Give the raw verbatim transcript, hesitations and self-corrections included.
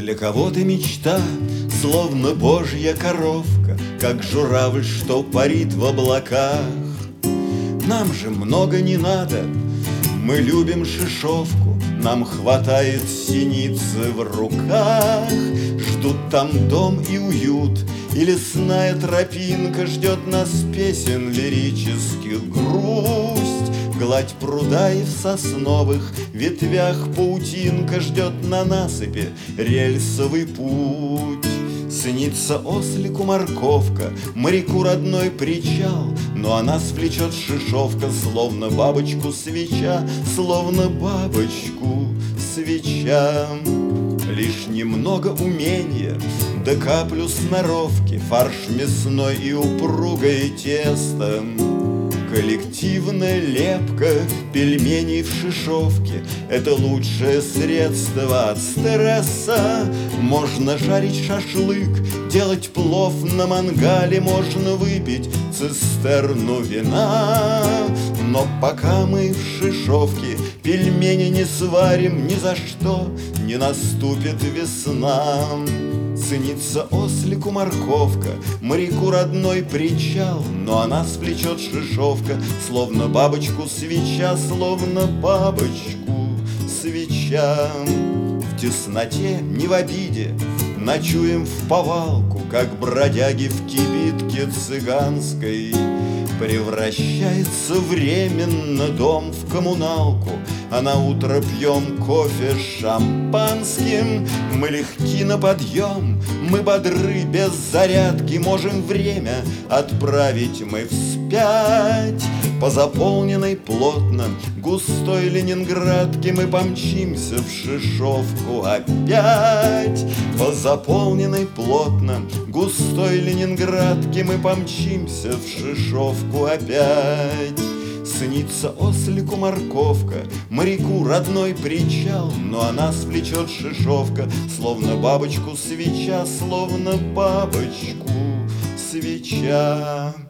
Для кого-то мечта, словно божья коровка, как журавль, что парит в облаках. Нам же много не надо, мы любим шишовку, нам хватает синицы в руках. Ждут там дом и уют, и лесная тропинка ждет нас песен лирических грусть. Гладь пруда и в сосновых ветвях паутинка ждет на насыпи рельсовый путь. Снится ослику морковка, моряку родной причал, но о нас влечет шишовка, словно бабочку свеча, словно бабочку свеча. Лишь немного умения, да каплю сноровки, фарш мясной и упругое тесто. Коллективная лепка пельменей в шишовке — это лучшее средство от стресса. Можно жарить шашлык, делать плов на мангале, можно выпить цистерну вина. Но пока мы в шишовке пельмени не сварим, ни за что не наступит весна. Снится ослику морковка, моряку родной причал, но о нас влечет шишовка, словно бабочку свеча, словно бабочку свеча. В тесноте, не в обиде, ночуем в повалку, как бродяги в кибитке цыганской. Превращается временно дом в коммуналку, а на утро пьем кофе с шампанским. Мы легки на подъем, мы бодры без зарядки, можем время отправить мы вспять. По заполненной плотно густой Ленинградке мы помчимся в шишовку опять. По заполненной плотно густой Ленинградке мы помчимся в шишовку опять. Снится ослику морковка, моряку родной причал, но о нас влечет шишовка, словно бабочку свеча, словно бабочку свеча.